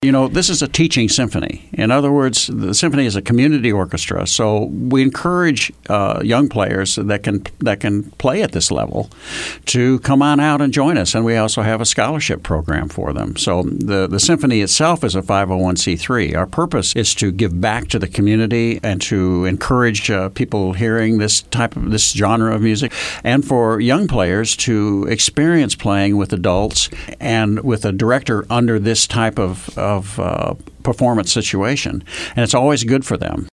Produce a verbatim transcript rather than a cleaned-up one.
You know, this is a teaching symphony. In other words, the symphony is a community orchestra, so we encourage uh, young players that can that can play at this level to come on out and join us. And we also have a scholarship program for them. So the, the symphony itself is a five oh one c three. Our purpose is to give back to the community and to encourage uh, people hearing this type of this genre of music, and for young players to experience playing with adults and with a director under this type of, of uh, performance situation. And it's always good for them.